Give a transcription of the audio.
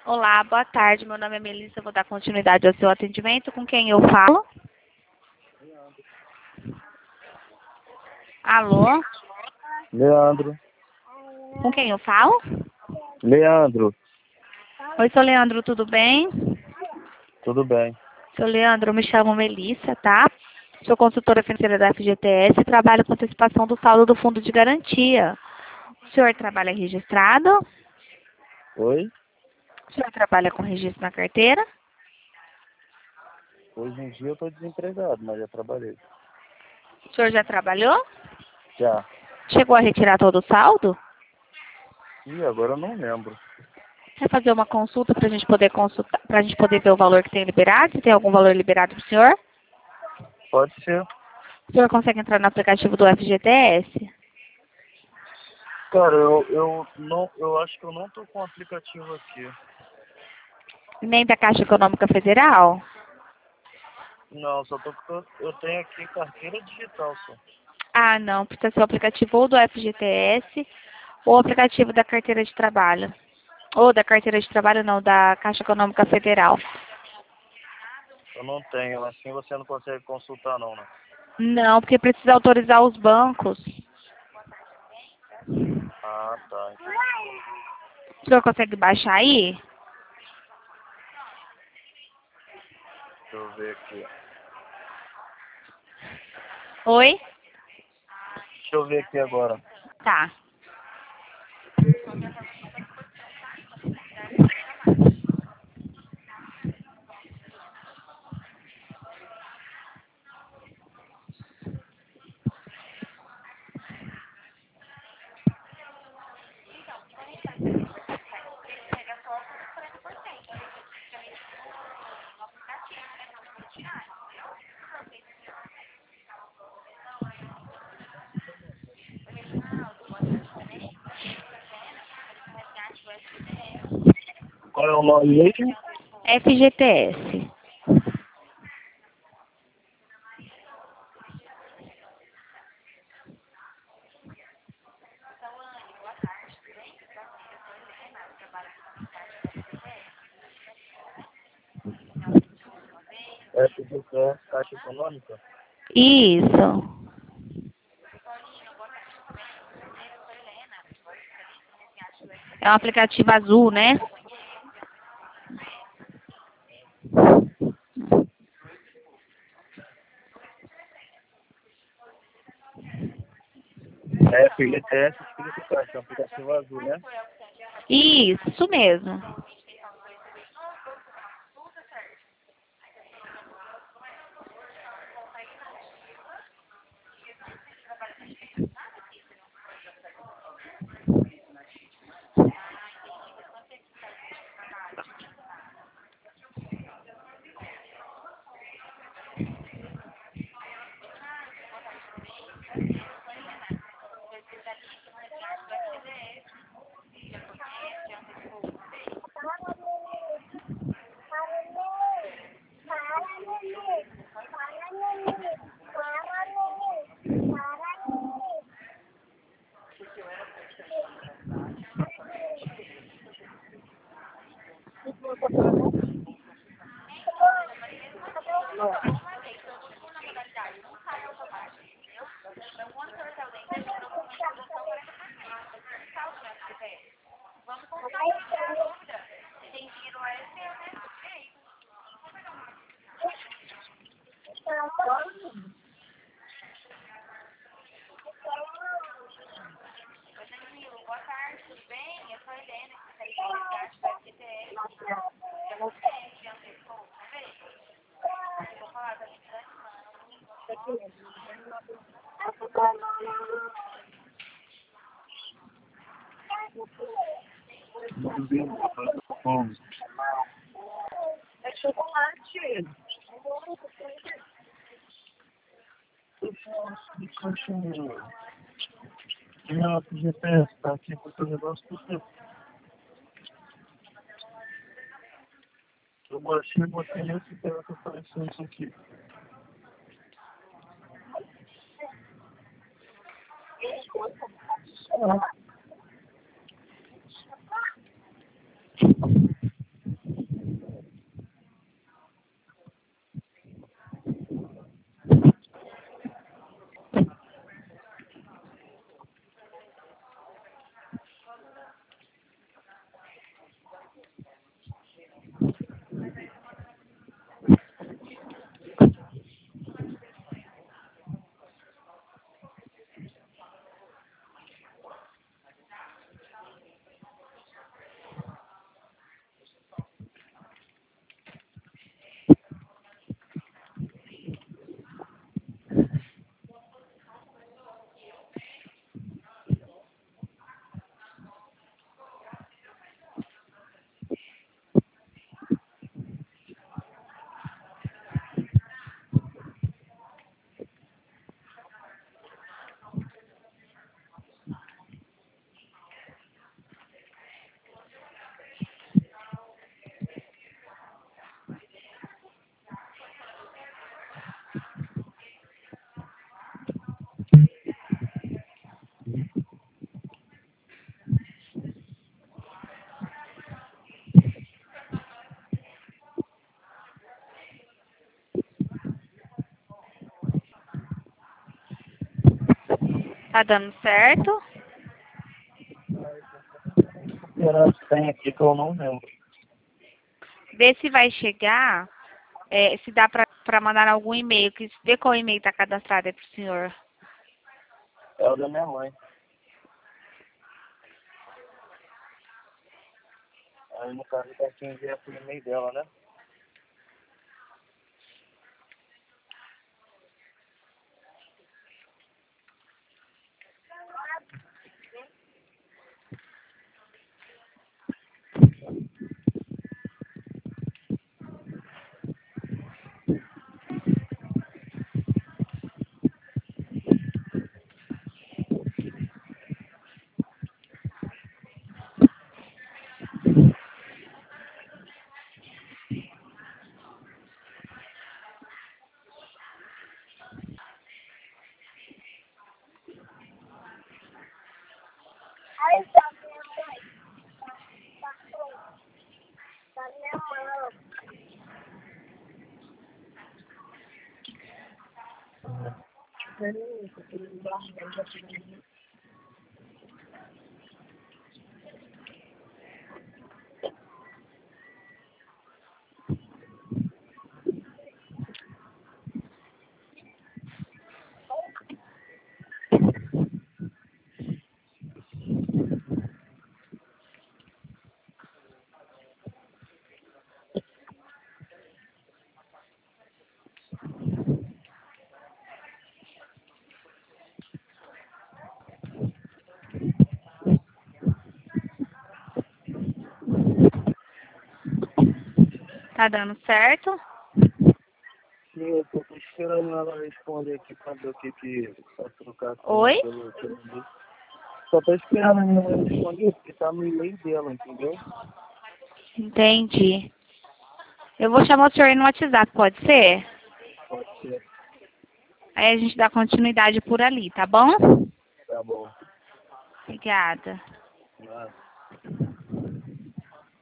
Olá, boa tarde. Meu nome é Melissa. Vou dar continuidade ao seu atendimento. Com quem eu falo? Alô? Leandro. Com quem eu falo? Leandro, Oi, seu Leandro, tudo bem? tudo bem? Seu Leandro, eu me chamo Melissa, tá? Sou consultora financeira da FGTS e trabalho com antecipação do saldo do fundo de garantia. O senhor trabalha registrado? Oi? O senhor trabalha com registro na carteira? Hoje em dia eu tô desempregado, mas já trabalhei. O senhor já trabalhou? Já. Chegou a retirar todo o saldo? Ih, agora eu não lembro. Quer fazer uma consulta para a gente poder consultar, para a gente poder ver o valor que tem liberado? Se tem algum valor liberado para o senhor? Pode ser. O senhor consegue entrar no aplicativo do FGTS? Cara, eu acho que eu não tô com o aplicativo aqui. Nem da Caixa Econômica Federal? Não, eu tenho aqui carteira digital só. Ah, não. Precisa ser o aplicativo ou do FGTS ou o aplicativo da carteira de trabalho. Ou da carteira de trabalho, não, da Caixa Econômica Federal. Eu não tenho, assim você não consegue consultar não, né? Não, porque precisa autorizar os bancos. Ah, tá. O senhor consegue baixar aí? Deixa eu ver aqui. Oi? Deixa eu ver aqui agora. Tá. Qual é o nome mesmo? FGTS. FGTS, Caixa Econômica? Isso. É um aplicativo azul, né? FGTS, escrito Caixa, aplicativo azul, né? Isso mesmo. É chocolate. Não, FGTS, tá aqui com o seu negócio tudo. Eu baixei e botei nesse tela que apareceu isso aqui. Tá dando certo? Esperar a senha aqui que eu não lembro. Vê se vai chegar, se dá pra mandar algum e-mail. Vê qual e-mail tá cadastrado aí pro senhor. É o da minha mãe. Aí no caso tá quem envia pro e-mail dela, né? Tá dando certo? Sim, eu tô esperando ela responder aqui pra ver o que pra trocar a senha Oi? pelo e-mail. Só tô esperando ela responder porque tá no e-mail dela, entendeu? Entendi. Eu vou chamar o senhor aí no WhatsApp, pode ser? Pode ser. Aí a gente dá continuidade por ali, tá bom? Tá bom. Obrigada. Nada.